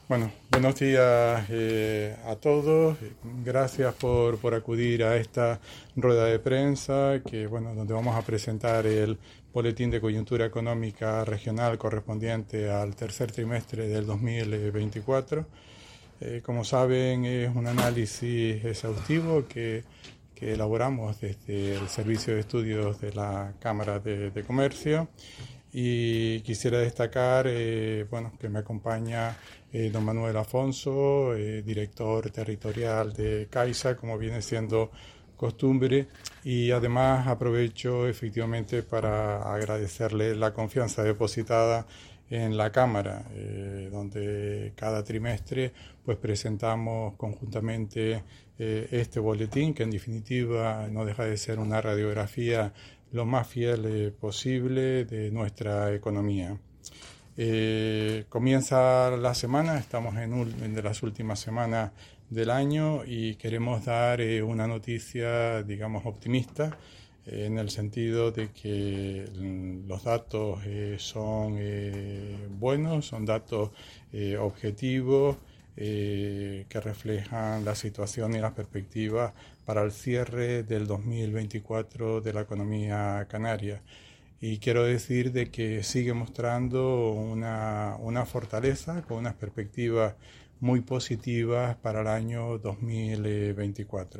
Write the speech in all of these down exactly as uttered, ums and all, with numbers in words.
Bueno, buenos días eh, a todos. Gracias por, por acudir a esta rueda de prensa que, bueno, donde vamos a presentar el boletín de coyuntura económica regional correspondiente al tercer trimestre del dos mil veinticuatro. Eh, como saben, es un análisis exhaustivo que, que elaboramos desde el Servicio de Estudios de la Cámara de, de Comercio. Y quisiera destacar, eh, bueno, que me acompaña eh, don Manuel Afonso, eh, director territorial de Caixa, como viene siendo costumbre, y además aprovecho efectivamente para agradecerle la confianza depositada en la Cámara, eh, donde cada trimestre pues presentamos conjuntamente eh, este boletín, que en definitiva no deja de ser una radiografía lo más fiel eh, posible de nuestra economía. Eh, comienza la semana, estamos en una de las últimas semanas del año y queremos dar eh, una noticia, digamos, optimista, eh, en el sentido de que los datos eh, son eh, buenos, son datos eh, objetivos, eh, que reflejan la situación y las perspectivas para el cierre del dos mil veinticuatro de la economía canaria. Y quiero decir de que sigue mostrando una, una fortaleza con unas perspectivas muy positivas para el año dos mil veinticuatro.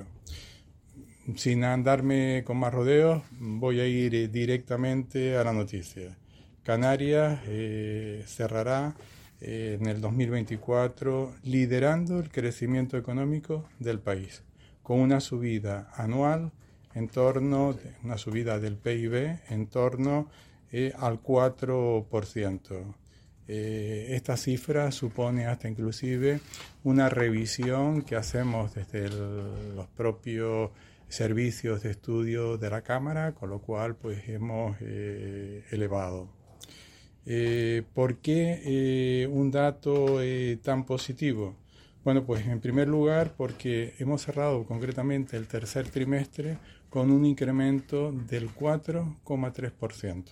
Sin andarme con más rodeos, voy a ir directamente a la noticia. Canarias eh, cerrará eh, en el dos mil veinticuatro liderando el crecimiento económico del país, con una subida anual en torno, de una subida del P I B en torno eh, al cuatro por ciento. Eh, esta cifra supone hasta inclusive una revisión que hacemos desde el, los propios servicios de estudio de la Cámara, con lo cual pues hemos eh, elevado. Eh, ¿Por qué eh, un dato eh, tan positivo? Bueno, pues en primer lugar porque hemos cerrado concretamente el tercer trimestre con un incremento del cuatro coma tres por ciento.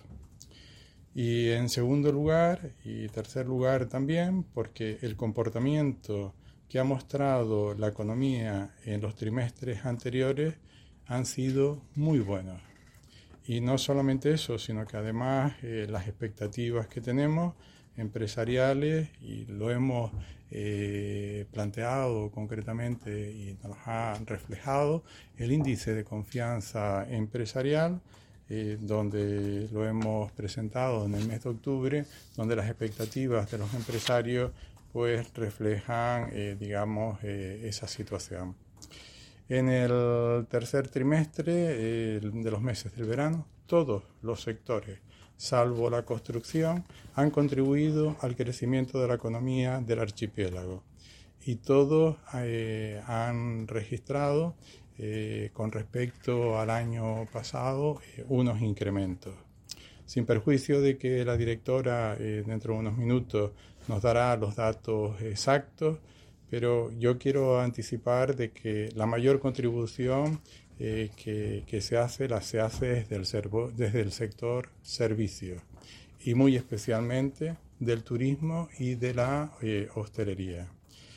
Y en segundo lugar, y tercer lugar también, porque el comportamiento que ha mostrado la economía en los trimestres anteriores han sido muy buenos. Y no solamente eso, sino que además eh, las expectativas que tenemos empresariales, y lo hemos eh, planteado concretamente y nos ha reflejado el índice de confianza empresarial, eh, donde lo hemos presentado en el mes de octubre, donde las expectativas de los empresarios pues reflejan, eh, digamos, eh, esa situación. En el tercer trimestre eh, de los meses del verano, todos los sectores, salvo la construcción, han contribuido al crecimiento de la economía del archipiélago. Y todos eh, han registrado, eh, con respecto al año pasado, eh, unos incrementos. Sin perjuicio de que la directora eh, dentro de unos minutos nos dará los datos exactos, pero yo quiero anticipar de que la mayor contribución eh, que, que se hace, la se hace desde el, servo, desde el sector servicios y muy especialmente del turismo y de la eh, hostelería.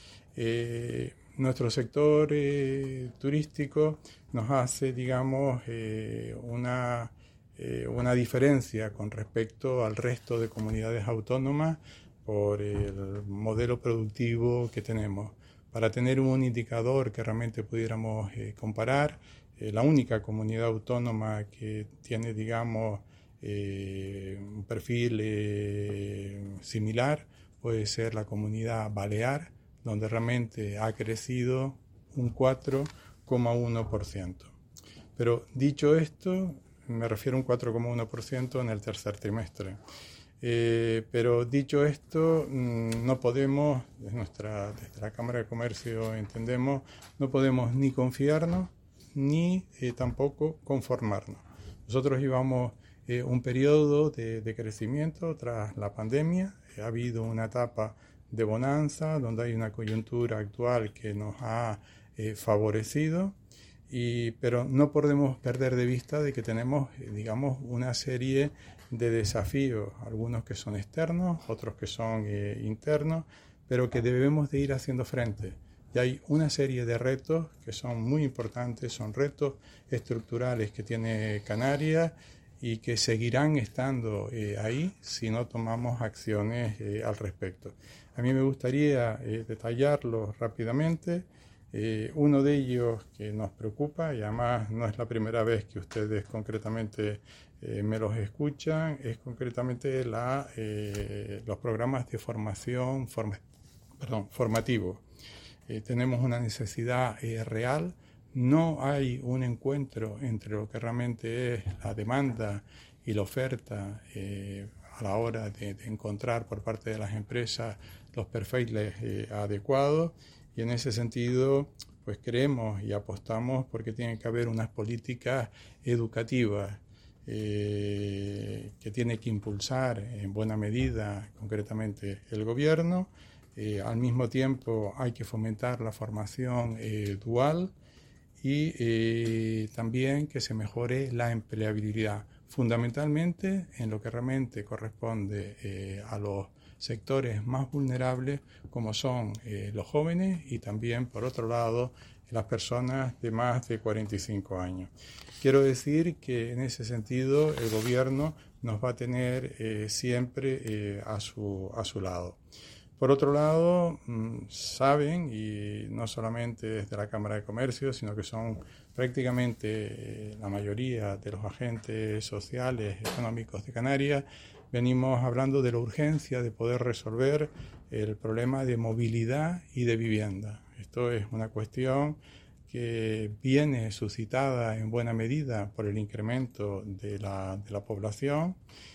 Eh, nuestro sector eh, turístico nos hace, digamos, eh, una, eh, una diferencia con respecto al resto de comunidades autónomas por el modelo productivo que tenemos. Para tener un indicador que realmente pudiéramos eh, comparar, eh, la única comunidad autónoma que tiene, digamos, eh, un perfil eh, similar puede ser la comunidad balear, donde realmente ha crecido un cuatro coma uno por ciento. Pero dicho esto, me refiero a un cuatro coma uno por ciento en el tercer trimestre. Eh, pero dicho esto, no podemos, desde, nuestra, desde la Cámara de Comercio entendemos, no podemos ni confiarnos ni eh, tampoco conformarnos. Nosotros llevamos eh, un periodo de, de crecimiento tras la pandemia, ha habido una etapa de bonanza donde hay una coyuntura actual que nos ha eh, favorecido. Y, pero no podemos perder de vista de que tenemos, digamos, una serie de desafíos, algunos que son externos, otros que son eh, internos, pero que debemos de ir haciendo frente. Y hay una serie de retos que son muy importantes, son retos estructurales que tiene Canarias y que seguirán estando eh, ahí si no tomamos acciones eh, al respecto. A mí me gustaría eh, detallarlos rápidamente. Eh, uno de ellos que nos preocupa, y además no es la primera vez que ustedes concretamente eh, me los escuchan, es concretamente la, eh, los programas de formación forma, perdón, formativo. Eh, tenemos una necesidad eh, real. No hay un encuentro entre lo que realmente es la demanda y la oferta eh, a la hora de, de encontrar por parte de las empresas los perfiles eh, adecuados, y en ese sentido pues creemos y apostamos porque tiene que haber unas políticas educativas eh, que tiene que impulsar en buena medida concretamente el gobierno. Eh, al mismo tiempo hay que fomentar la formación eh, dual y eh, también que se mejore la empleabilidad, fundamentalmente en lo que realmente corresponde eh, a los sectores más vulnerables, como son eh, los jóvenes y también, por otro lado, las personas de más de cuarenta y cinco años. Quiero decir que en ese sentido el gobierno nos va a tener eh, siempre eh, a su, a su lado. Por otro lado, saben, y no solamente desde la Cámara de Comercio, sino que son prácticamente la mayoría de los agentes sociales, económicos de Canarias, venimos hablando de la urgencia de poder resolver el problema de movilidad y de vivienda. Esto es una cuestión que viene suscitada en buena medida por el incremento de la, de la población.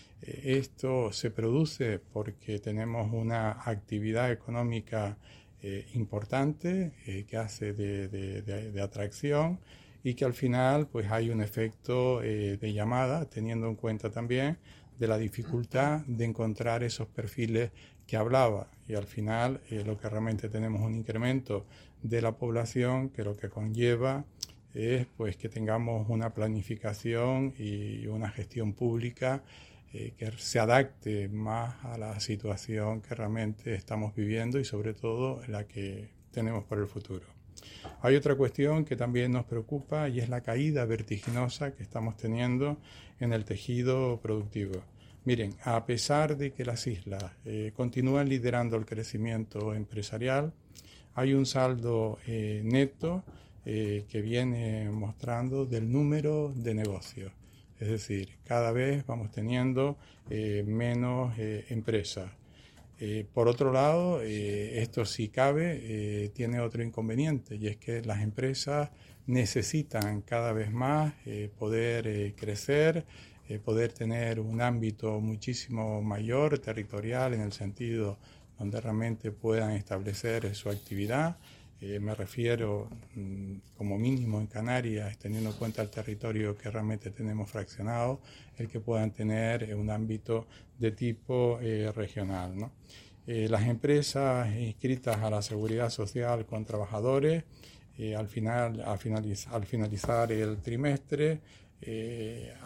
Esto se produce porque tenemos una actividad económica eh, importante eh, que hace de, de, de, de atracción, y que al final pues hay un efecto eh, de llamada, teniendo en cuenta también de la dificultad de encontrar esos perfiles que hablaba, y al final eh, lo que realmente tenemos un incremento de la población que lo que conlleva es pues que tengamos una planificación y una gestión pública Eh, que se adapte más a la situación que realmente estamos viviendo y sobre todo la que tenemos para el futuro. Hay otra cuestión que también nos preocupa y es la caída vertiginosa que estamos teniendo en el tejido productivo. Miren, a pesar de que las islas eh, continúan liderando el crecimiento empresarial, hay un saldo eh, neto eh, que viene mostrando del número de negocios. Es decir, cada vez vamos teniendo eh, menos eh, empresas. Eh, por otro lado, eh, esto si cabe, eh, tiene otro inconveniente, y es que las empresas necesitan cada vez más eh, poder eh, crecer, eh, poder tener un ámbito muchísimo mayor, territorial, en el sentido donde realmente puedan establecer su actividad. Eh, me refiero, mmm, como mínimo en Canarias, teniendo en cuenta el territorio que realmente tenemos fraccionado, el que puedan tener eh, un ámbito de tipo eh, regional, ¿no? Eh, las empresas inscritas a la Seguridad Social con trabajadores, eh, al, final, al, finaliz al finalizar el trimestre, eh,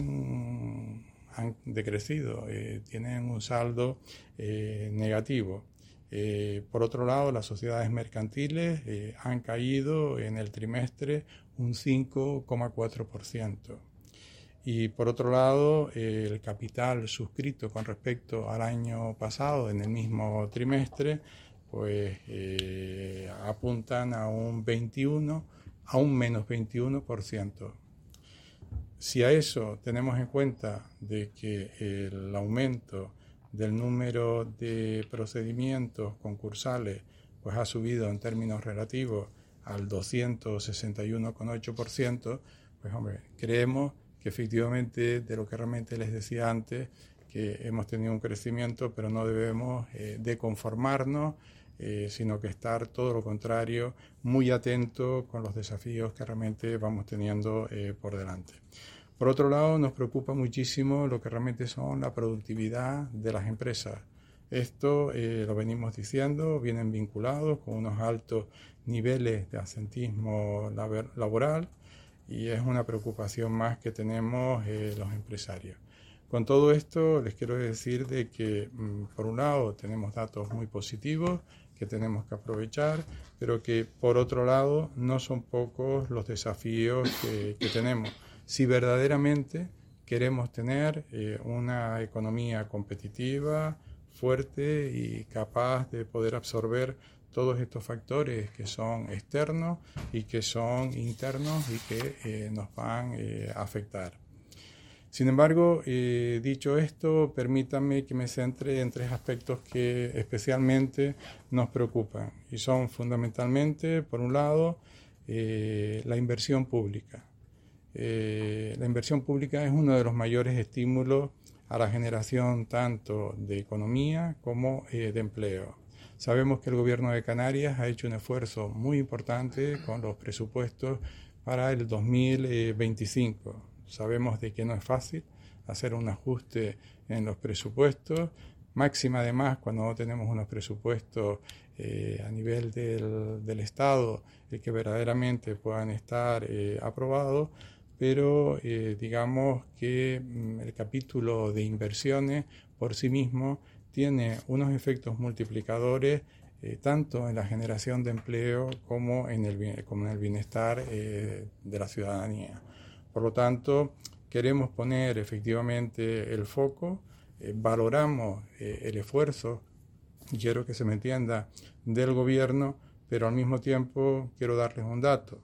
han, han decrecido, eh, tienen un saldo eh, negativo. Eh, por otro lado, las sociedades mercantiles eh, han caído en el trimestre un cinco coma cuatro por ciento. Y por otro lado, eh, el capital suscrito con respecto al año pasado, en el mismo trimestre, pues eh, apuntan a un veintiuno, a un menos veintiuno por ciento. Si a eso tenemos en cuenta de que el aumento del número de procedimientos concursales pues ha subido en términos relativos al doscientos sesenta y uno coma ocho por ciento, pues hombre, creemos que efectivamente, de lo que realmente les decía antes, que hemos tenido un crecimiento, pero no debemos eh, de conformarnos, eh, sino que estar todo lo contrario, muy atentos con los desafíos que realmente vamos teniendo eh, por delante. Por otro lado, nos preocupa muchísimo lo que realmente son la productividad de las empresas. Esto eh, lo venimos diciendo, vienen vinculados con unos altos niveles de absentismo laboral, y es una preocupación más que tenemos eh, los empresarios. Con todo esto les quiero decir de que, por un lado, tenemos datos muy positivos, que tenemos que aprovechar, pero que por otro lado no son pocos los desafíos que, que tenemos. Si verdaderamente queremos tener eh, una economía competitiva, fuerte y capaz de poder absorber todos estos factores que son externos y que son internos y que eh, nos van eh, a afectar. Sin embargo, eh, dicho esto, permítanme que me centre en tres aspectos que especialmente nos preocupan y son fundamentalmente, por un lado, eh, la inversión pública. Eh, la inversión pública es uno de los mayores estímulos a la generación tanto de economía como eh, de empleo. Sabemos que el gobierno de Canarias ha hecho un esfuerzo muy importante con los presupuestos para el dos mil veinticinco. Sabemos de que no es fácil hacer un ajuste en los presupuestos, máxima además cuando no tenemos unos presupuestos eh, a nivel del, del Estado eh, que verdaderamente puedan estar eh, aprobados, pero eh, digamos que mm, el capítulo de inversiones por sí mismo tiene unos efectos multiplicadores eh, tanto en la generación de empleo como en el, como en el bienestar eh, de la ciudadanía. Por lo tanto, queremos poner efectivamente el foco, eh, valoramos eh, el esfuerzo, y quiero que se me entienda, del gobierno, pero al mismo tiempo quiero darles un dato.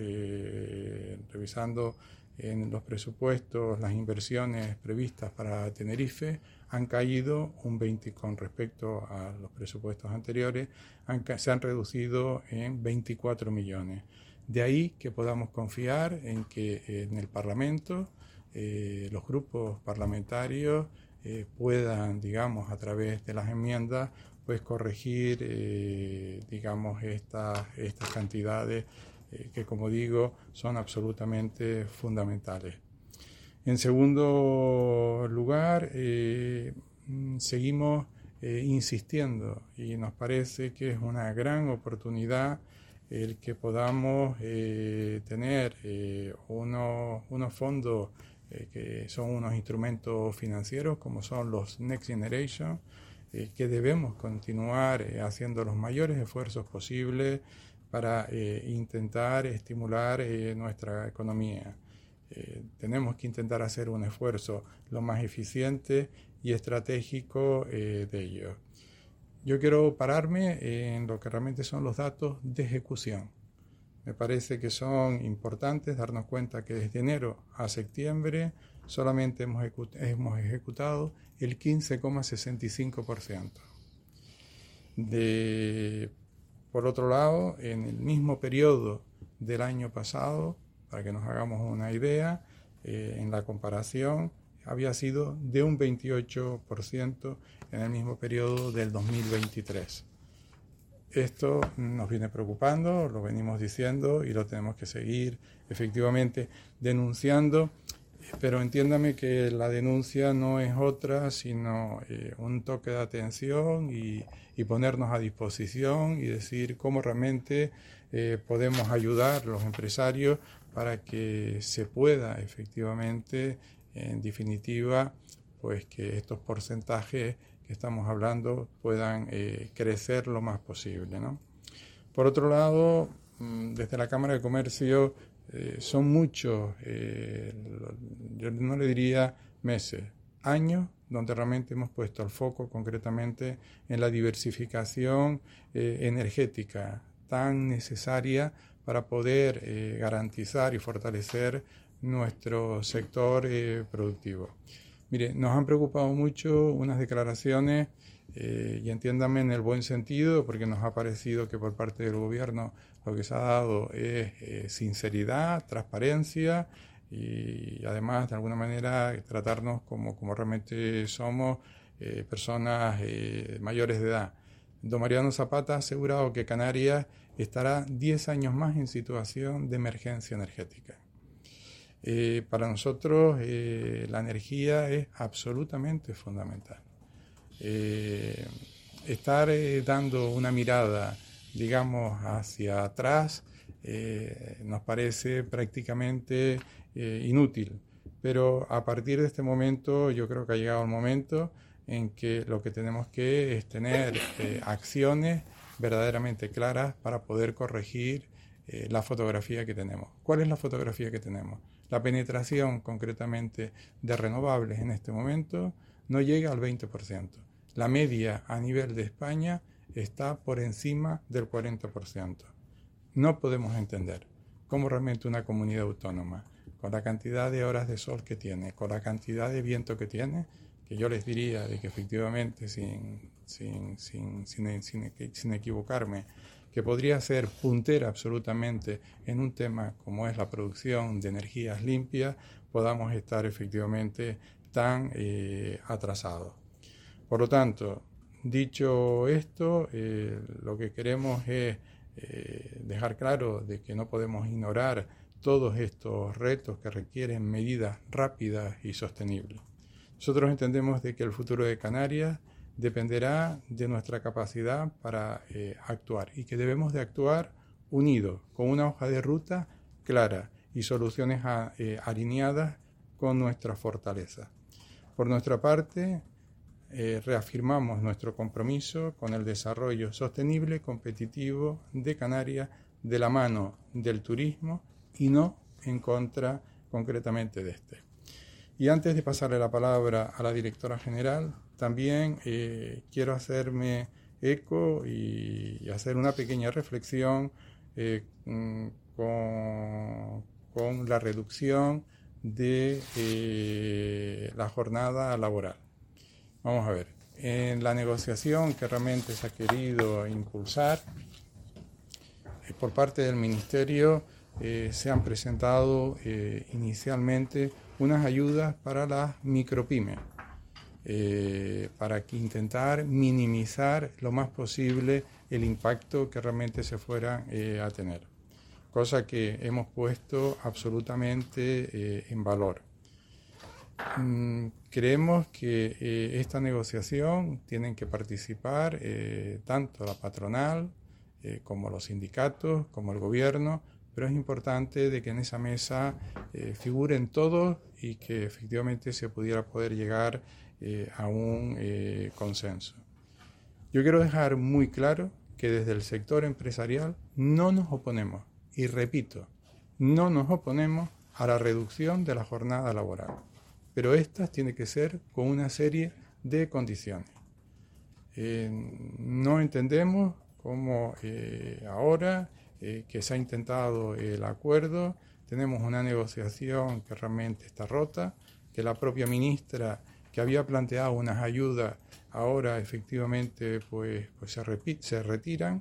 Eh, revisando en los presupuestos, las inversiones previstas para Tenerife han caído un veinte con respecto a los presupuestos anteriores, han, se han reducido en veinticuatro millones. De ahí que podamos confiar en que en el Parlamento eh, los grupos parlamentarios eh, puedan, digamos, a través de las enmiendas, pues corregir, eh, digamos, estas, estas cantidades eh, que, como digo, son absolutamente fundamentales. En segundo lugar, eh, seguimos eh, insistiendo y nos parece que es una gran oportunidad el que podamos eh, tener eh, unos, unos fondos eh, que son unos instrumentos financieros como son los Next Generation, eh, que debemos continuar eh, haciendo los mayores esfuerzos posibles para eh, intentar estimular eh, nuestra economía. Eh, tenemos que intentar hacer un esfuerzo lo más eficiente y estratégico eh, de ello. Yo quiero pararme en lo que realmente son los datos de ejecución. Me parece que son importantes darnos cuenta que desde enero a septiembre solamente hemos, ejecut- hemos ejecutado el quince coma sesenta y cinco por ciento. De, por otro lado, en el mismo periodo del año pasado, para que nos hagamos una idea, eh, en la comparación había sido de un veintiocho por ciento en el mismo periodo del dos mil veintitrés. Esto nos viene preocupando, lo venimos diciendo y lo tenemos que seguir efectivamente denunciando, pero entiéndame que la denuncia no es otra sino eh, un toque de atención y, y ponernos a disposición y decir cómo realmente eh, podemos ayudar a los empresarios para que se pueda efectivamente, en definitiva, pues que estos porcentajes que estamos hablando puedan eh, crecer lo más posible, ¿no? Por otro lado, desde la Cámara de Comercio eh, son muchos, eh, yo no le diría meses, años, donde realmente hemos puesto el foco concretamente en la diversificación eh, energética tan necesaria para poder eh, garantizar y fortalecer nuestro sector eh, productivo. Mire, nos han preocupado mucho unas declaraciones, eh, y entiéndame en el buen sentido, porque nos ha parecido que por parte del gobierno lo que se ha dado es eh, sinceridad, transparencia y además de alguna manera tratarnos como, como realmente somos eh, personas eh, mayores de edad. Don Mariano Zapata ha asegurado que Canarias estará diez años más en situación de emergencia energética. Eh, para nosotros eh, la energía es absolutamente fundamental. Eh, estar eh, dando una mirada, digamos, hacia atrás eh, nos parece prácticamente eh, inútil, pero a partir de este momento yo creo que ha llegado el momento en que lo que tenemos que es tener eh, acciones verdaderamente claras para poder corregir eh, la fotografía que tenemos. ¿Cuál es la fotografía que tenemos? La penetración concretamente de renovables en este momento no llega al veinte por ciento. La media a nivel de España está por encima del cuarenta por ciento. No podemos entender cómo realmente una comunidad autónoma, con la cantidad de horas de sol que tiene, con la cantidad de viento que tiene, que yo les diría de que efectivamente, sin, sin, sin, sin, sin, sin equivocarme, que podría ser puntera absolutamente en un tema como es la producción de energías limpias, podamos estar efectivamente tan eh, atrasados. Por lo tanto, dicho esto, eh, lo que queremos es eh, dejar claro de que no podemos ignorar todos estos retos que requieren medidas rápidas y sostenibles. Nosotros entendemos de que el futuro de Canarias dependerá de nuestra capacidad para eh, actuar y que debemos de actuar unidos, con una hoja de ruta clara y soluciones a, eh, alineadas con nuestra fortaleza. Por nuestra parte, eh, reafirmamos nuestro compromiso con el desarrollo sostenible y competitivo de Canarias de la mano del turismo y no en contra concretamente de este. Y antes de pasarle la palabra a la directora general, también eh, quiero hacerme eco y, y hacer una pequeña reflexión eh, con, con la reducción de eh, la jornada laboral. Vamos a ver, en la negociación que realmente se ha querido impulsar eh, por parte del Ministerio eh, se han presentado eh, inicialmente unas ayudas para las micropymes, eh, para que intentar minimizar lo más posible el impacto que realmente se fuera eh, a tener, cosa que hemos puesto absolutamente eh, en valor. Mm, creemos que eh, esta negociación tienen que participar eh, tanto la patronal eh, como los sindicatos, como el gobierno, pero es importante de que en esa mesa eh, figuren todos y que efectivamente se pudiera poder llegar eh, a un eh, consenso. Yo quiero dejar muy claro que desde el sector empresarial no nos oponemos, y repito, no nos oponemos a la reducción de la jornada laboral, pero estas tienen que ser con una serie de condiciones. Eh, no entendemos cómo eh, ahora eh, que se ha intentado el acuerdo, tenemos una negociación que realmente está rota, que la propia ministra que había planteado unas ayudas ahora efectivamente pues, pues se, repite, se retiran.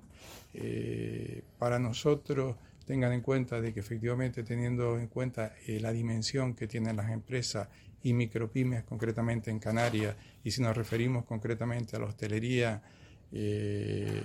Eh, para nosotros tengan en cuenta de que efectivamente teniendo en cuenta eh, la dimensión que tienen las empresas y micropymes concretamente en Canarias, y si nos referimos concretamente a la hostelería eh,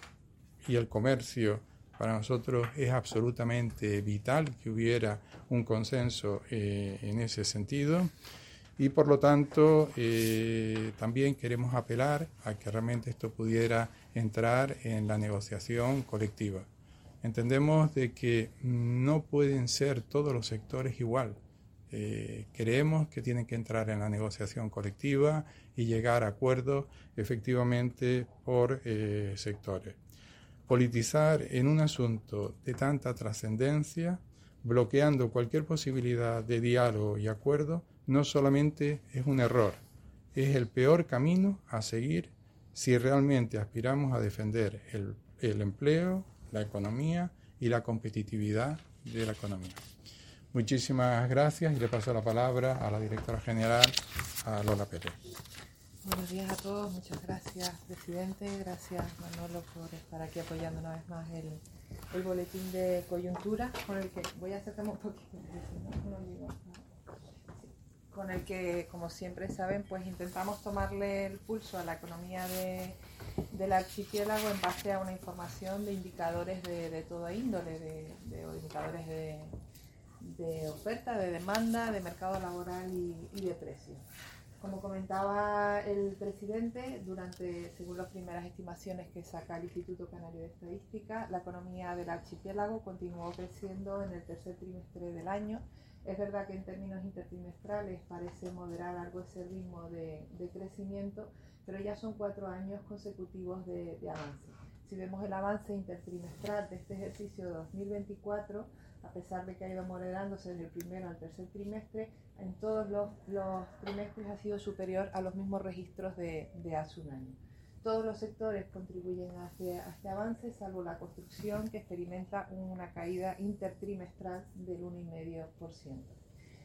y el comercio, para nosotros es absolutamente vital que hubiera un consenso eh, en ese sentido. Y por lo tanto eh, también queremos apelar a que realmente esto pudiera entrar en la negociación colectiva. Entendemos de que no pueden ser todos los sectores igual. Eh, creemos que tienen que entrar en la negociación colectiva y llegar a acuerdos efectivamente por eh, sectores. Politizar en un asunto de tanta trascendencia, bloqueando cualquier posibilidad de diálogo y acuerdo, no solamente es un error, es el peor camino a seguir si realmente aspiramos a defender el, el empleo, la economía y la competitividad de la economía. Muchísimas gracias y le paso la palabra a la directora general, a Lola Pérez. Buenos días a todos, muchas gracias, presidente, gracias Manolo por estar aquí apoyando una vez más el, el boletín de coyuntura, con el que voy a acercarme un poquito, si no, no digo, con el que, como siempre saben, pues intentamos tomarle el pulso a la economía de, del archipiélago en base a una información de indicadores de, de toda índole, de, de indicadores de, de oferta, de demanda, de mercado laboral y, y de precios. Como comentaba el presidente, durante, según las primeras estimaciones que saca el Instituto Canario de Estadística, la economía del archipiélago continuó creciendo en el tercer trimestre del año. Es verdad que en términos intertrimestrales parece moderar algo ese ritmo de, de crecimiento, pero ya son cuatro años consecutivos de, de avance. si vemos el avance intertrimestral de este ejercicio de dos mil veinticuatro, a pesar de que ha ido moderándose desde el primero al tercer trimestre, en todos los, los trimestres ha sido superior a los mismos registros de, de hace un año. Todos los sectores contribuyen a este, a este avance, salvo la construcción, que experimenta una caída intertrimestral del uno coma cinco por ciento.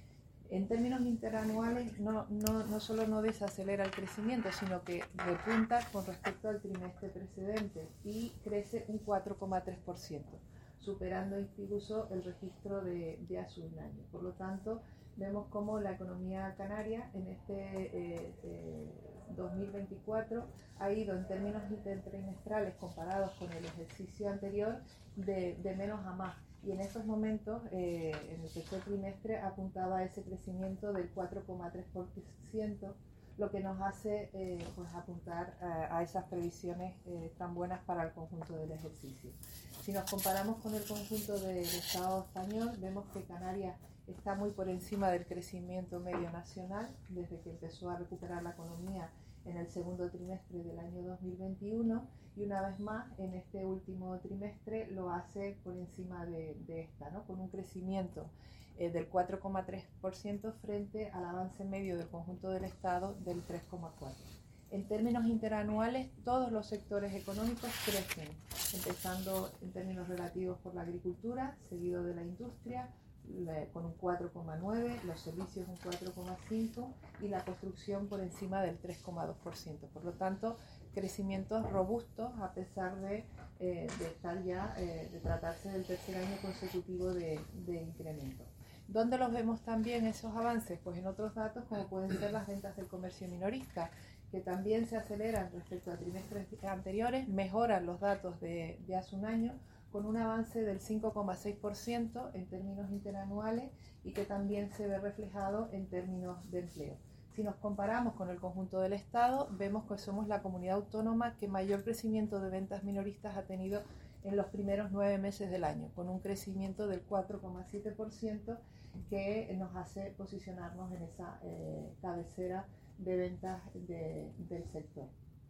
En términos interanuales, no, no, no solo no desacelera el crecimiento, sino que repunta con respecto al trimestre precedente y crece un cuatro coma tres por ciento, superando incluso el registro de, de hace un año. Por lo tanto, vemos cómo la economía canaria en este eh, eh, dos mil veinticuatro ha ido en términos intertrimestrales comparados con el ejercicio anterior de, de menos a más. Y en estos momentos, eh, en el tercer trimestre, apuntaba a ese crecimiento del cuatro coma tres por ciento, lo que nos hace eh, pues apuntar a, a esas previsiones eh, tan buenas para el conjunto del ejercicio. Si nos comparamos con el conjunto del Estado español, vemos que Canarias está muy por encima del crecimiento medio nacional desde que empezó a recuperar la economía en el segundo trimestre del año dos mil veintiuno, y una vez más en este último trimestre lo hace por encima de, de esta, ¿no? Con un crecimiento eh, del cuatro coma tres por ciento frente al avance medio del conjunto del Estado del tres coma cuatro por ciento. En términos interanuales, todos los sectores económicos crecen, empezando en términos relativos por la agricultura, seguido de la industria, con un cuatro coma nueve por ciento, los servicios un cuatro coma cinco por ciento y la construcción por encima del tres coma dos por ciento. Por lo tanto, crecimientos robustos a pesar de, eh, de estar ya, eh, de tratarse del tercer año consecutivo de, de incremento. ¿Dónde los vemos también esos avances? Pues en otros datos, como pueden ser las ventas del comercio minorista, que también se aceleran respecto a trimestres anteriores, mejoran los datos de, de hace un año, con un avance del cinco coma seis por ciento en términos interanuales y que también se ve reflejado en términos de empleo. Si nos comparamos con el conjunto del Estado, vemos que somos la comunidad autónoma que mayor crecimiento de ventas minoristas ha tenido en los primeros nueve meses del año, con un crecimiento del cuatro coma siete por ciento que nos hace posicionarnos en esa eh, cabecera de ventas de, del sector.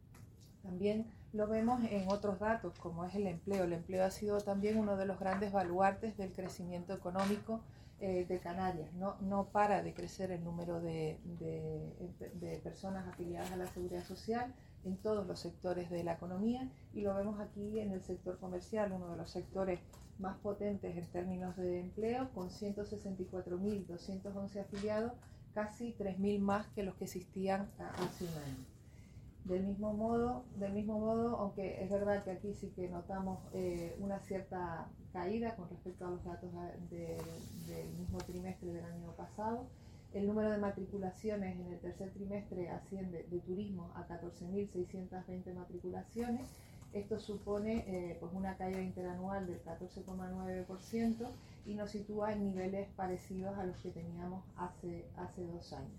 También lo vemos en otros datos, como es el empleo. El empleo ha sido también uno de los grandes baluartes del crecimiento económico eh, de Canarias. No, no para de crecer el número de, de, de personas afiliadas a la seguridad social en todos los sectores de la economía, y lo vemos aquí en el sector comercial, uno de los sectores más potentes en términos de empleo, con ciento sesenta y cuatro mil doscientos once afiliados, casi tres mil más que los que existían hace un año. Del mismo modo, del mismo modo, aunque es verdad que aquí sí que notamos eh, una cierta caída con respecto a los datos de, del mismo trimestre del año pasado, el número de matriculaciones en el tercer trimestre asciende de turismo a catorce mil seiscientas veinte matriculaciones. Esto supone eh, pues una caída interanual del catorce coma nueve por ciento y nos sitúa en niveles parecidos a los que teníamos hace, hace dos años.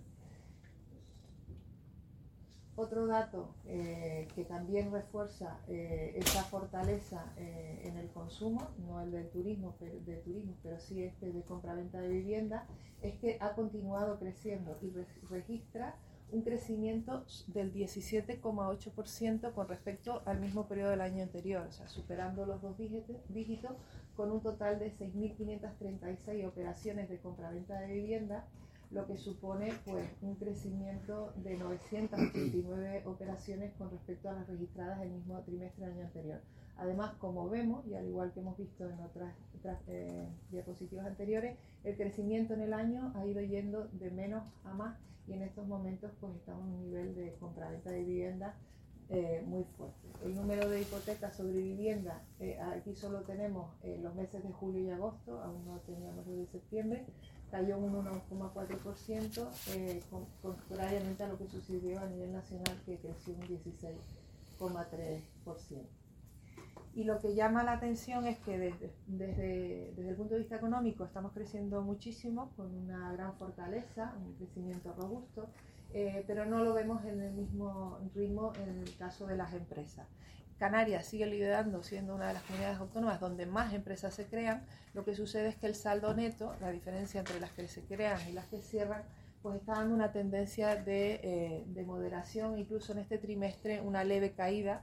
Otro dato eh, que también refuerza eh, esa fortaleza eh, en el consumo, no el del turismo, pero, del turismo, pero sí este de compraventa de vivienda, es que ha continuado creciendo y re registra un crecimiento del diecisiete coma ocho por ciento con respecto al mismo periodo del año anterior, o sea, superando los dos dígitos, dígitos con un total de seis mil quinientas treinta y seis operaciones de compraventa de vivienda, lo que supone pues un crecimiento de novecientas ochenta y nueve operaciones con respecto a las registradas el mismo trimestre del año anterior. Además, como vemos, y al igual que hemos visto en otras, otras eh, diapositivas anteriores, el crecimiento en el año ha ido yendo de menos a más, y en estos momentos pues estamos en un nivel de compraventa de vivienda eh, muy fuerte. El número de hipotecas sobre vivienda, eh, aquí solo tenemos eh, los meses de julio y agosto, aún no teníamos los de septiembre, cayó un uno coma cuatro por ciento, eh, contrariamente a lo que sucedió a nivel nacional, que creció un dieciséis coma tres por ciento. Y lo que llama la atención es que desde, desde, desde el punto de vista económico estamos creciendo muchísimo, con una gran fortaleza, un crecimiento robusto, eh, pero no lo vemos en el mismo ritmo en el caso de las empresas. Canarias sigue liderando, siendo una de las comunidades autónomas donde más empresas se crean. Lo que sucede es que el saldo neto, la diferencia entre las que se crean y las que cierran, pues está dando una tendencia de, eh, de moderación, incluso en este trimestre una leve caída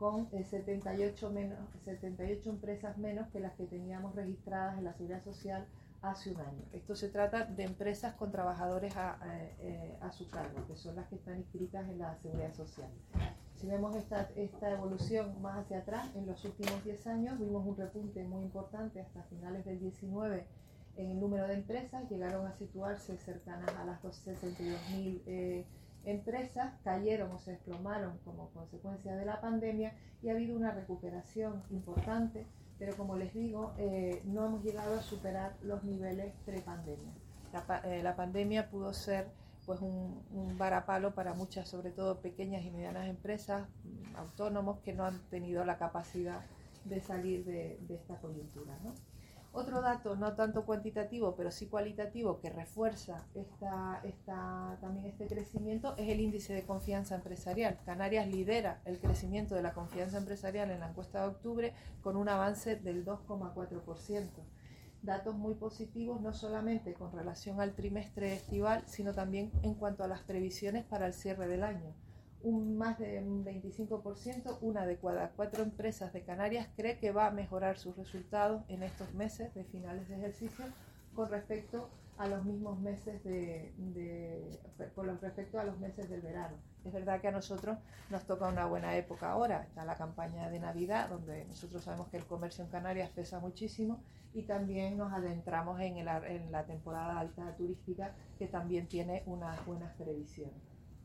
con eh, setenta y ocho, menos, setenta y ocho empresas menos que las que teníamos registradas en la Seguridad Social hace un año. Esto se trata de empresas con trabajadores a, a, a su cargo, que son las que están inscritas en la Seguridad Social. Si vemos esta, esta evolución más hacia atrás, en los últimos diez años vimos un repunte muy importante hasta finales del diecinueve en el número de empresas, llegaron a situarse cercanas a las sesenta y dos mil eh, empresas, cayeron o se desplomaron como consecuencia de la pandemia y ha habido una recuperación importante, pero como les digo, eh, no hemos llegado a superar los niveles pre-pandemia. La, eh, la pandemia pudo ser pues un, un varapalo para muchas, sobre todo pequeñas y medianas empresas, autónomos que no han tenido la capacidad de salir de, de esta coyuntura, ¿no? Otro dato, no tanto cuantitativo, pero sí cualitativo, que refuerza esta, esta, también este crecimiento, es el índice de confianza empresarial. Canarias lidera el crecimiento de la confianza empresarial en la encuesta de octubre con un avance del dos coma cuatro por ciento. Datos muy positivos, no solamente con relación al trimestre estival, sino también en cuanto a las previsiones para el cierre del año. Un más de un veinticinco por ciento, una de cada cuatro empresas de Canarias cree que va a mejorar sus resultados en estos meses de finales de ejercicio con respecto a los mismos meses de, de con respecto a los meses del verano. Es verdad que a nosotros nos toca una buena época ahora, está la campaña de Navidad, donde nosotros sabemos que el comercio en Canarias pesa muchísimo, y también nos adentramos en, el, en la temporada alta turística, que también tiene unas buenas previsiones.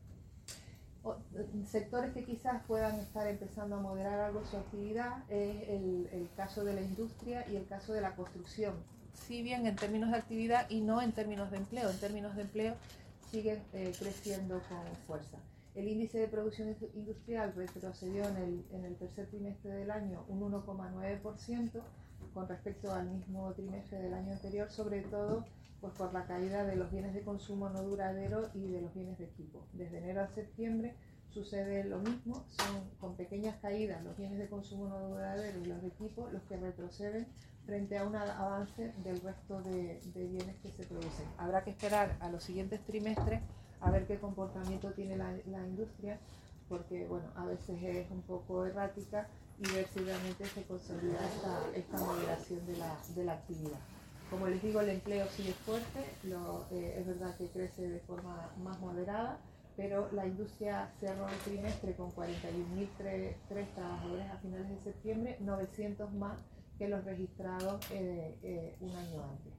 O, sectores que quizás puedan estar empezando a moderar algo su actividad es el, el caso de la industria y el caso de la construcción. Si bien en términos de actividad y no en términos de empleo, en términos de empleo siguen eh, creciendo con fuerza. El índice de producción industrial retrocedió en el, en el tercer trimestre del año un uno coma nueve por ciento con respecto al mismo trimestre del año anterior, sobre todo pues por la caída de los bienes de consumo no duradero y de los bienes de equipo. Desde enero a septiembre sucede lo mismo, son con pequeñas caídas los bienes de consumo no duradero y los de equipo los que retroceden frente a un avance del resto de, de bienes que se producen. Habrá que esperar a los siguientes trimestres a ver qué comportamiento tiene la, la industria, porque bueno, a veces es un poco errática, y ver si realmente se consolida esta, esta moderación de la, de la actividad. Como les digo, el empleo sigue fuerte, lo, eh, es verdad que crece de forma más moderada, pero la industria cerró el trimestre con cuarenta y un mil tres trabajadores a finales de septiembre, novecientos más que los registrados eh, eh, un año antes.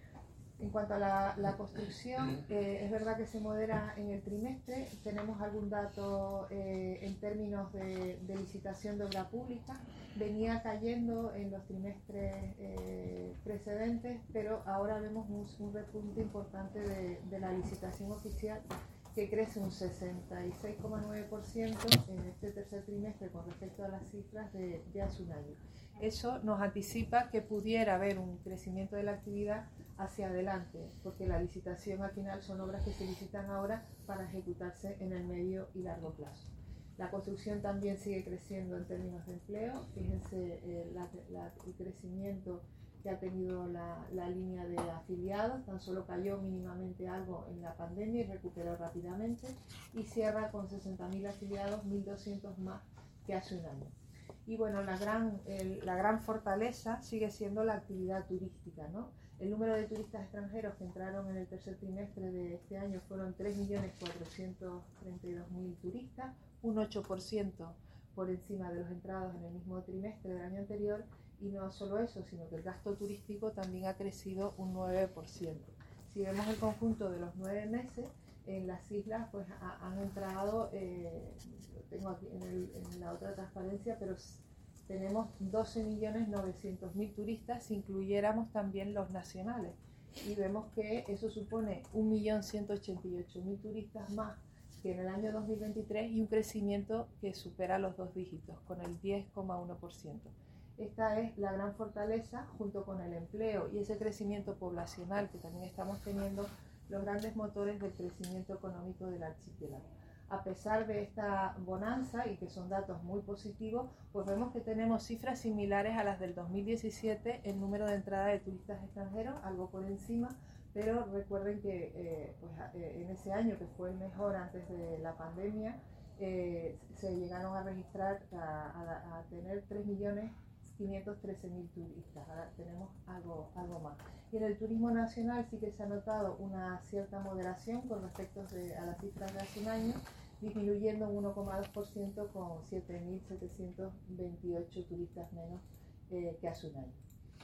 En cuanto a la, la construcción, eh, es verdad que se modera en el trimestre. Tenemos algún dato eh, en términos de, de licitación de obra pública. Venía cayendo en los trimestres eh, precedentes, pero ahora vemos un, un repunte importante de, de la licitación oficial, que crece un sesenta y seis coma nueve por ciento en este tercer trimestre con respecto a las cifras de, de hace un año. Eso nos anticipa que pudiera haber un crecimiento de la actividad hacia adelante, porque la licitación al final son obras que se licitan ahora para ejecutarse en el medio y largo plazo. La construcción también sigue creciendo en términos de empleo. Fíjense eh, la, la, el crecimiento que ha tenido la, la línea de afiliados, tan solo cayó mínimamente algo en la pandemia y recuperó rápidamente, y cierra con sesenta mil afiliados, mil doscientos más que hace un año. Y bueno, la gran, el, la gran fortaleza sigue siendo la actividad turística, ¿no? El número de turistas extranjeros que entraron en el tercer trimestre de este año fueron tres millones cuatrocientos treinta y dos mil turistas, un ocho por ciento por encima de los entrados en el mismo trimestre del año anterior, y no solo eso, sino que el gasto turístico también ha crecido un nueve por ciento. Si vemos el conjunto de los nueve meses, en las islas pues ha, han entrado, eh, lo tengo aquí en, el, en la otra transparencia, pero tenemos doce millones novecientos mil turistas si incluyéramos también los nacionales, y vemos que eso supone un millón ciento ochenta y ocho mil turistas más que en el año dos mil veintitrés, y un crecimiento que supera los dos dígitos con el diez coma uno por ciento. Esta es la gran fortaleza, junto con el empleo y ese crecimiento poblacional que también estamos teniendo, los grandes motores del crecimiento económico del archipiélago. A pesar de esta bonanza, y que son datos muy positivos, pues vemos que tenemos cifras similares a las del dos mil diecisiete en número de entrada de turistas extranjeros, algo por encima, pero recuerden que eh, pues, eh, en ese año, que fue el mejor antes de la pandemia, eh, se llegaron a registrar, a, a, a tener tres millones quinientos trece mil turistas. Ahora tenemos algo, algo más. Y en el turismo nacional sí que se ha notado una cierta moderación con respecto de, a las cifras de hace un año, disminuyendo un uno coma dos por ciento con siete mil setecientos veintiocho turistas menos eh, que hace un año.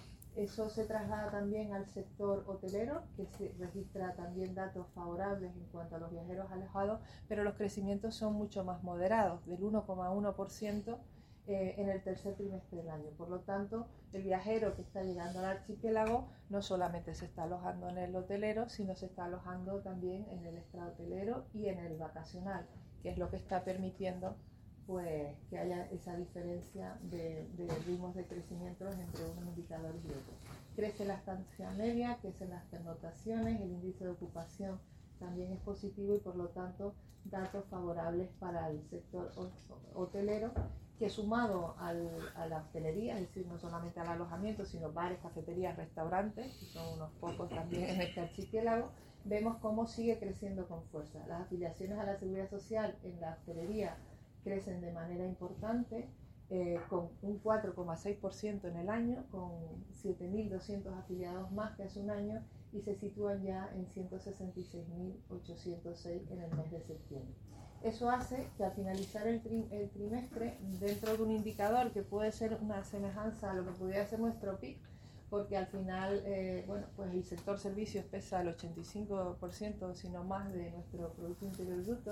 Eso se traslada también al sector hotelero, que se registra también datos favorables en cuanto a los viajeros alejados, pero los crecimientos son mucho más moderados, del uno coma uno por ciento eh, en el tercer trimestre del año. Por lo tanto, el viajero que está llegando al archipiélago no solamente se está alojando en el hotelero, sino se está alojando también en el extrahotelero y en el vacacional, que es lo que está permitiendo pues que haya esa diferencia de, de ritmos de crecimiento entre unos indicadores y otros. Crece la estancia media, crecen las pernotaciones, el índice de ocupación también es positivo y por lo tanto datos favorables para el sector hotelero, que sumado al, a la hostelería, es decir, no solamente al alojamiento, sino bares, cafeterías, restaurantes, que son unos pocos también en este archipiélago, vemos cómo sigue creciendo con fuerza. Las afiliaciones a la seguridad social en la hostelería crecen de manera importante, eh, con un cuatro coma seis por ciento en el año, con siete mil doscientos afiliados más que hace un año, y se sitúan ya en ciento sesenta y seis mil ochocientos seis en el mes de septiembre. Eso hace que al finalizar el, tri el trimestre, dentro de un indicador que puede ser una semejanza a lo que pudiera ser nuestro P I B, porque al final, eh, bueno, pues el sector servicios pesa el ochenta y cinco por ciento, si no más, de nuestro Producto Interior Bruto.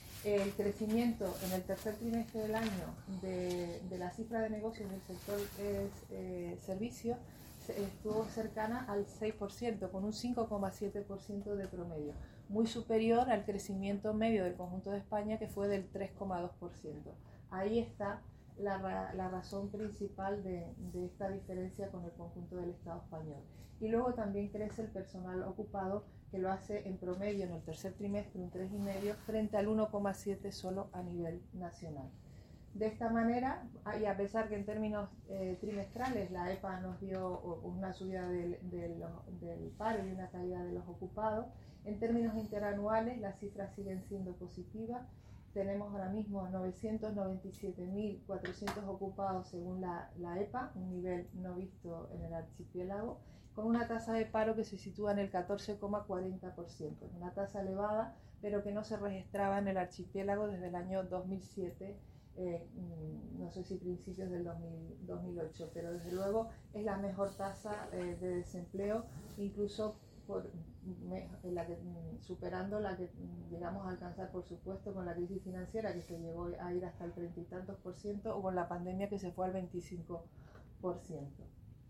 El crecimiento en el tercer trimestre del año de, de la cifra de negocio en el sector eh, servicios estuvo cercana al seis por ciento, con un cinco coma siete por ciento de promedio, muy superior al crecimiento medio del conjunto de España, que fue del tres coma dos por ciento. Ahí está la, la razón principal de, de esta diferencia con el conjunto del Estado español. Y luego también crece el personal ocupado, que lo hace en promedio en el tercer trimestre un tres coma cinco frente al uno coma siete solo a nivel nacional. De esta manera, y a pesar que en términos eh, trimestrales la E P A nos dio una subida del, del, del paro y una caída de los ocupados, en términos interanuales las cifras siguen siendo positivas. Tenemos ahora mismo novecientos noventa y siete mil cuatrocientos ocupados según la, la E P A, un nivel no visto en el archipiélago, con una tasa de paro que se sitúa en el catorce coma cuarenta por ciento. Es una tasa elevada, pero que no se registraba en el archipiélago desde el año dos mil siete, eh, no sé si principios del dos mil, dos mil ocho, pero desde luego es la mejor tasa eh, de desempleo, incluso por, me, la que, superando la que llegamos a alcanzar, por supuesto, con la crisis financiera, que se llegó a ir hasta el treinta y tantos por ciento, o con la pandemia, que se fue al veinticinco por ciento.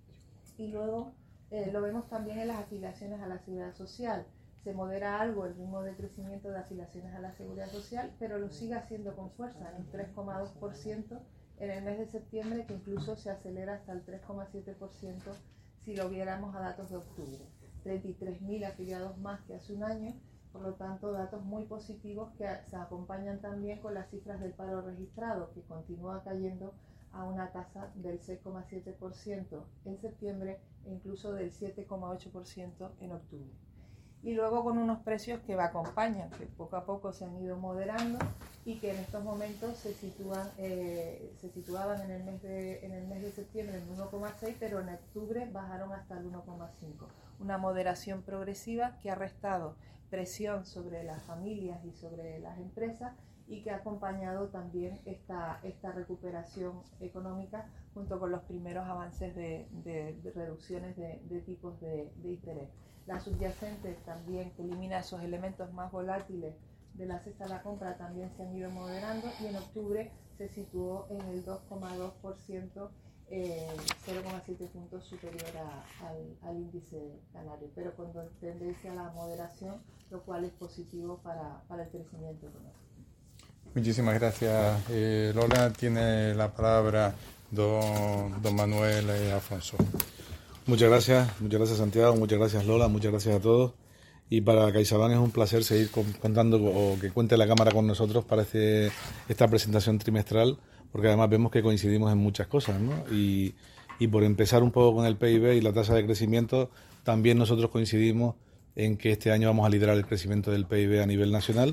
Y luego Eh, lo vemos también en las afiliaciones a la seguridad social. Se modera algo el ritmo de crecimiento de afiliaciones a la seguridad social, pero lo sigue haciendo con fuerza, en un tres coma dos por ciento en el mes de septiembre, que incluso se acelera hasta el tres coma siete por ciento si lo viéramos a datos de octubre. treinta y tres mil afiliados más que hace un año, por lo tanto datos muy positivos que se acompañan también con las cifras del paro registrado, que continúa cayendo a una tasa del seis coma siete por ciento en septiembre e incluso del siete coma ocho por ciento en octubre. Y luego con unos precios que acompañan, que poco a poco se han ido moderando y que en estos momentos se sitúan, eh, se situaban en el mes de, en el mes de septiembre en uno coma seis, pero en octubre bajaron hasta el uno coma cinco. Una moderación progresiva que ha restado presión sobre las familias y sobre las empresas, y que ha acompañado también esta, esta recuperación económica junto con los primeros avances de, de, de reducciones de, de tipos de, de interés. La subyacente también, que elimina esos elementos más volátiles de la cesta de la compra, también se han ido moderando, y en octubre se situó en el dos coma dos por ciento, eh, cero coma siete puntos superior a, al, al índice canario, pero con tendencia a la moderación, lo cual es positivo para, para el crecimiento económico. Muchísimas gracias, eh, Lola. Tiene la palabra don, don Manuel eh, Afonso. Muchas gracias, muchas gracias Santiago, muchas gracias Lola, muchas gracias a todos. Y para CaixaBank es un placer seguir contando o que cuente la cámara con nosotros para este, esta presentación trimestral, porque además vemos que coincidimos en muchas cosas, ¿no? Y, y por empezar un poco con el P I B y la tasa de crecimiento, también nosotros coincidimos en que este año vamos a liderar el crecimiento del P I B a nivel nacional,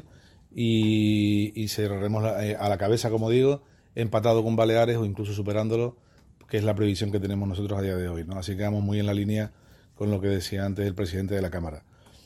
y, y cerraremos la, eh, a la cabeza, como digo, empatado con Baleares o incluso superándolo, que es la previsión que tenemos nosotros a día de hoy, ¿no? Así que vamos muy en la línea con lo que decía antes el presidente de la Cámara.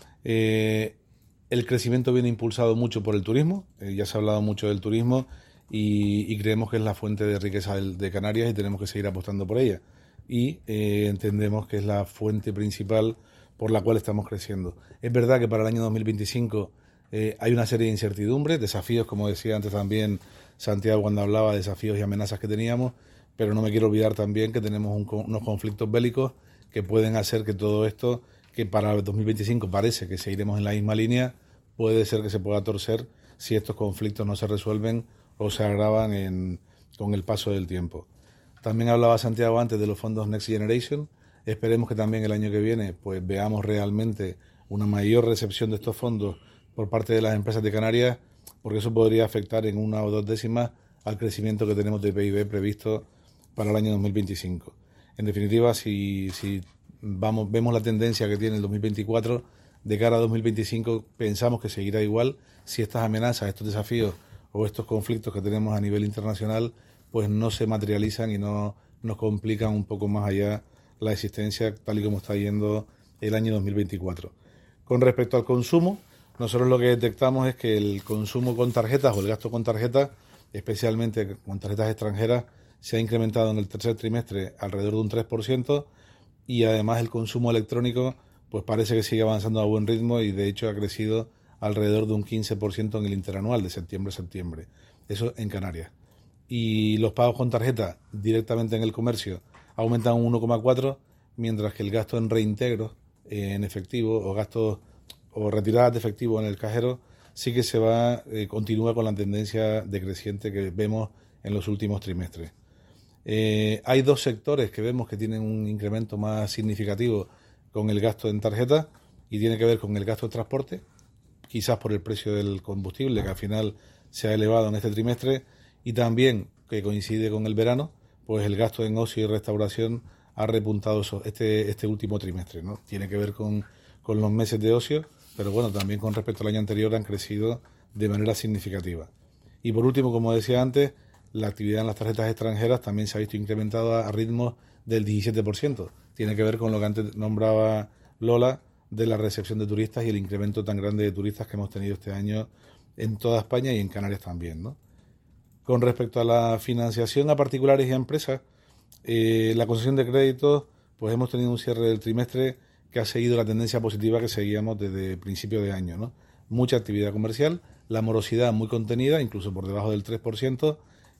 Eh, el crecimiento viene impulsado mucho por el turismo, eh, ya se ha hablado mucho del turismo y, y creemos que es la fuente de riqueza de, de Canarias y tenemos que seguir apostando por ella. Y eh, entendemos que es la fuente principal por la cual estamos creciendo. Es verdad que para el año dos mil veinticinco eh, hay una serie de incertidumbres, desafíos, como decía antes también Santiago cuando hablaba de desafíos y amenazas que teníamos, pero no me quiero olvidar también que tenemos un, unos conflictos bélicos que pueden hacer que todo esto, que para el dos mil veinticinco parece que seguiremos en la misma línea, puede ser que se pueda torcer si estos conflictos no se resuelven o se agravan en, con el paso del tiempo. También hablaba Santiago antes de los fondos Next Generation. Esperemos que también el año que viene pues veamos realmente una mayor recepción de estos fondos por parte de las empresas de Canarias, porque eso podría afectar en una o dos décimas al crecimiento que tenemos de P I B previsto para el año dos mil veinticinco. En definitiva, si, si vamos, vemos la tendencia que tiene el dos mil veinticuatro, de cara a dos mil veinticinco pensamos que seguirá igual si estas amenazas, estos desafíos o estos conflictos que tenemos a nivel internacional pues no se materializan y no nos complican un poco más allá la existencia tal y como está yendo el año dos mil veinticuatro. Con respecto al consumo, nosotros lo que detectamos es que el consumo con tarjetas o el gasto con tarjetas, especialmente con tarjetas extranjeras, se ha incrementado en el tercer trimestre alrededor de un tres por ciento y además el consumo electrónico pues parece que sigue avanzando a buen ritmo y de hecho ha crecido alrededor de un quince por ciento en el interanual de septiembre a septiembre. Eso en Canarias. Y los pagos con tarjeta directamente en el comercio aumentan un uno coma cuatro, mientras que el gasto en reintegros eh, en efectivo o gastos o retiradas de efectivo en el cajero sí que se va, eh, continúa con la tendencia decreciente que vemos en los últimos trimestres. Eh, hay dos sectores que vemos que tienen un incremento más significativo con el gasto en tarjeta y tiene que ver con el gasto de transporte, quizás por el precio del combustible que al final se ha elevado en este trimestre y también que coincide con el verano, pues el gasto en ocio y restauración ha repuntado este, este último trimestre, ¿no? Tiene que ver con, con los meses de ocio, pero bueno, también con respecto al año anterior han crecido de manera significativa. Y por último, como decía antes, la actividad en las tarjetas extranjeras también se ha visto incrementada a ritmos del diecisiete por ciento. Tiene que ver con lo que antes nombraba Lola de la recepción de turistas y el incremento tan grande de turistas que hemos tenido este año en toda España y en Canarias también, ¿no? Con respecto a la financiación a particulares y a empresas, eh, la concesión de créditos, pues hemos tenido un cierre del trimestre que ha seguido la tendencia positiva que seguíamos desde principio de año, ¿no? Mucha actividad comercial, la morosidad muy contenida, incluso por debajo del tres por ciento,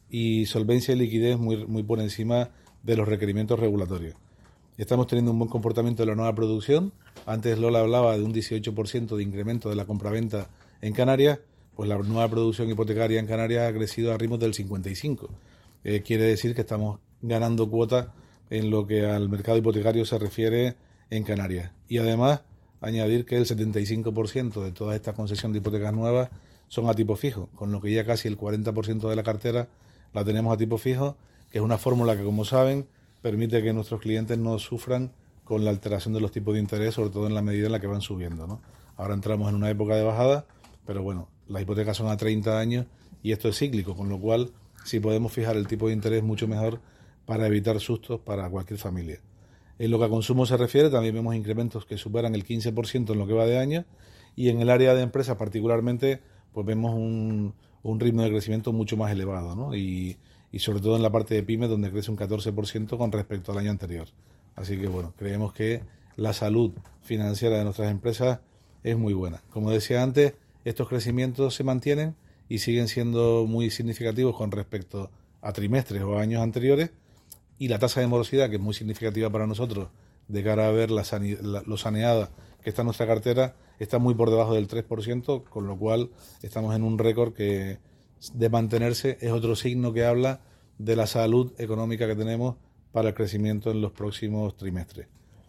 y solvencia y liquidez muy, muy por encima de los requerimientos regulatorios. Estamos teniendo un buen comportamiento de la nueva producción. Antes Lola hablaba de un dieciocho por ciento de incremento de la compraventa en Canarias, pues la nueva producción hipotecaria en Canarias ha crecido a ritmos del cincuenta y cinco. Eh, quiere decir que estamos ganando cuota en lo que al mercado hipotecario se refiere en Canarias. Y además, añadir que el setenta y cinco por ciento de toda esta concesión de hipotecas nuevas son a tipo fijo, con lo que ya casi el cuarenta por ciento de la cartera la tenemos a tipo fijo, que es una fórmula que, como saben, permite que nuestros clientes no sufran con la alteración de los tipos de interés, sobre todo en la medida en la que van subiendo, ¿no? Ahora entramos en una época de bajada, pero bueno, las hipotecas son a treinta años y esto es cíclico, con lo cual, si podemos fijar el tipo de interés, mucho mejor para evitar sustos para cualquier familia. En lo que a consumo se refiere, también vemos incrementos que superan el quince por ciento en lo que va de año y en el área de empresas particularmente, pues vemos un, un ritmo de crecimiento mucho más elevado, ¿no? Y, y sobre todo en la parte de pymes, donde crece un catorce por ciento con respecto al año anterior. Así que bueno, creemos que la salud financiera de nuestras empresas es muy buena. Como decía antes, estos crecimientos se mantienen y siguen siendo muy significativos con respecto a trimestres o años anteriores, y la tasa de morosidad, que es muy significativa para nosotros de cara a ver la sane- la, lo saneada que está en nuestra cartera, está muy por debajo del tres por ciento, con lo cual estamos en un récord que, de mantenerse, es otro signo que habla de la salud económica que tenemos para el crecimiento en los próximos trimestres.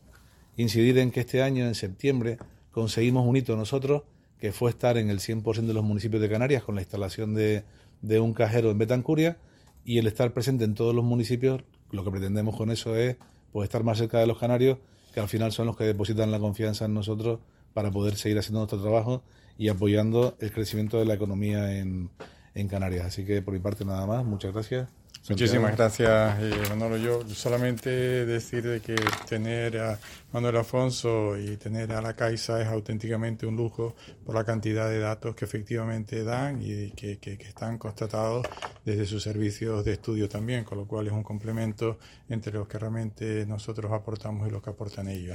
Incidir en que este año, en septiembre, conseguimos un hito nosotros, que fue estar en el cien por ciento de los municipios de Canarias con la instalación de, de un cajero en Betancuria, y el estar presente en todos los municipios, lo que pretendemos con eso es pues estar más cerca de los canarios, que al final son los que depositan la confianza en nosotros para poder seguir haciendo nuestro trabajo y apoyando el crecimiento de la economía en, en Canarias. Así que por mi parte nada más, muchas gracias. Muchísimas gracias, eh, Manolo. Yo solamente decir de que tener a Manuel Afonso y tener a la Caixa es auténticamente un lujo por la cantidad de datos que efectivamente dan y que, que, que están constatados desde sus servicios de estudio también, con lo cual es un complemento entre los que realmente nosotros aportamos y los que aportan ellos.